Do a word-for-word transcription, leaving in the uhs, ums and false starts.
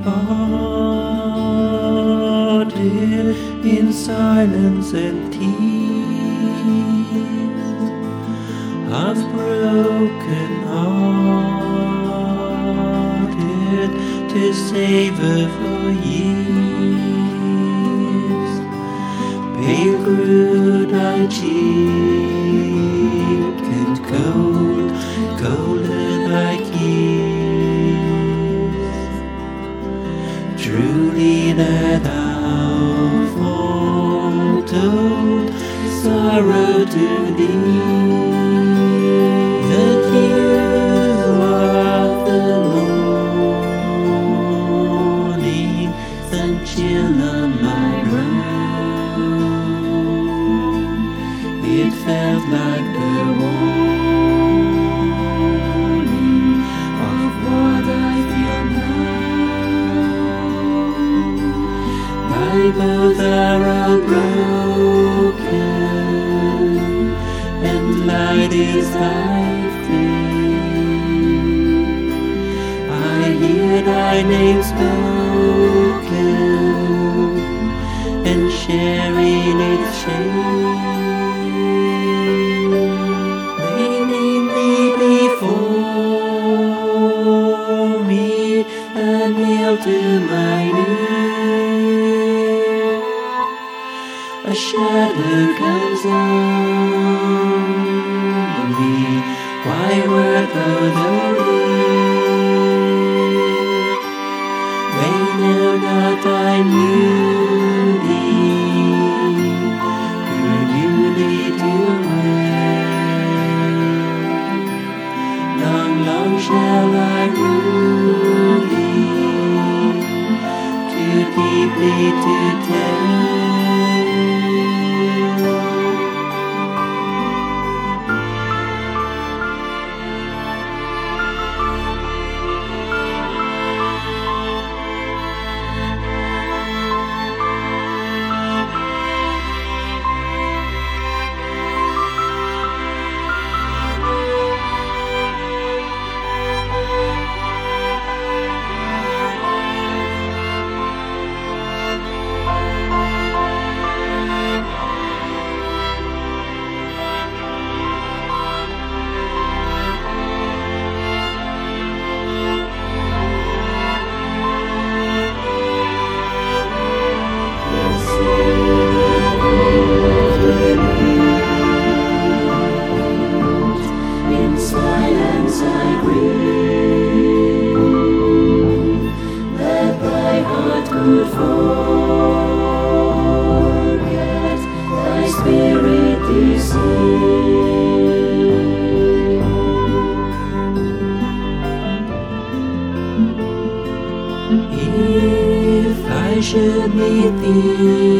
departed in silence and tears, half broken hearted to savor for years. Pale grew thy cheek and cold, colder thy kiss. Truly that thou foretold sorrow to thee. The tears of the morning sent chill on my brow. It felt like the warning of what I feel now. Thy both are all broken, and light is thy fame. I hear thy name spoken, and share in its shame. They name thee before me, and kneel to my knee. A shadow comes on me, why wert thou there? They know not I knew thee, who knew thee too well. Long, long shall I rule thee, too deeply to tell. In silence I grieve that thy heart could forget, thy spirit deceive. If I should meet thee